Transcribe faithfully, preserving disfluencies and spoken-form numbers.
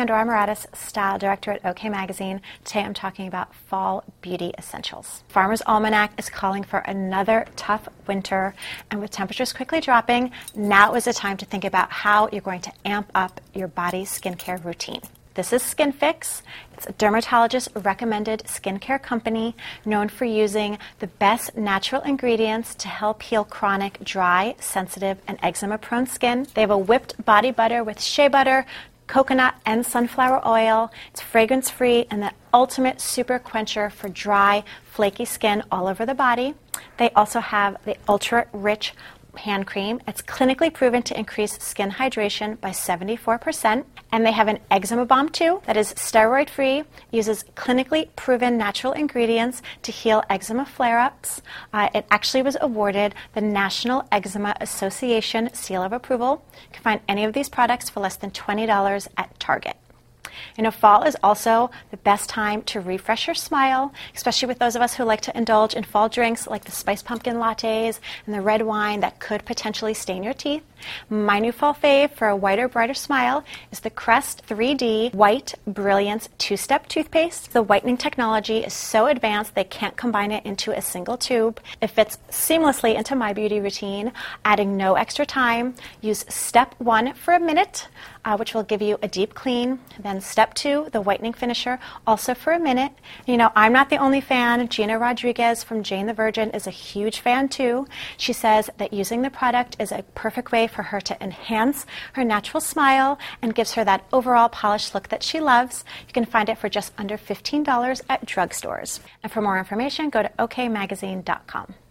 Pandora Moratis, Style Director at OK Magazine. Today I'm talking about fall beauty essentials. Farmer's Almanac is calling for another tough winter, and with temperatures quickly dropping, now is the time to think about how you're going to amp up your body's skincare routine. This is Skin Fix. It's a dermatologist-recommended skincare company known for using the best natural ingredients to help heal chronic, dry, sensitive, and eczema-prone skin. They have a whipped body butter with shea butter, coconut, and sunflower oil. It's fragrance-free and the ultimate super quencher for dry, flaky skin all over the body. They also have the ultra-rich hand cream. It's clinically proven to increase skin hydration by seventy-four percent. And they have an eczema balm too that is steroid-free, uses clinically proven natural ingredients to heal eczema flare-ups. Uh, it actually was awarded the National Eczema Association Seal of Approval. You can find any of these products for less than twenty dollars at Target. You know, fall is also the best time to refresh your smile, especially with those of us who like to indulge in fall drinks like the spiced pumpkin lattes and the red wine that could potentially stain your teeth. My new fall fave for a whiter, brighter smile is the Crest three D White Brilliance two-step toothpaste. The whitening technology is so advanced they can't combine it into a single tube. It fits seamlessly into my beauty routine, adding no extra time. Use step one for a minute, uh, which will give you a deep clean. Then step two, the whitening finisher, also for a minute. You know, I'm not the only fan. Gina Rodriguez from Jane the Virgin is a huge fan too. She says that using the product is a perfect way for her to enhance her natural smile and gives her that overall polished look that she loves. You can find it for just under fifteen dollars at drugstores. And for more information, go to O K magazine dot com.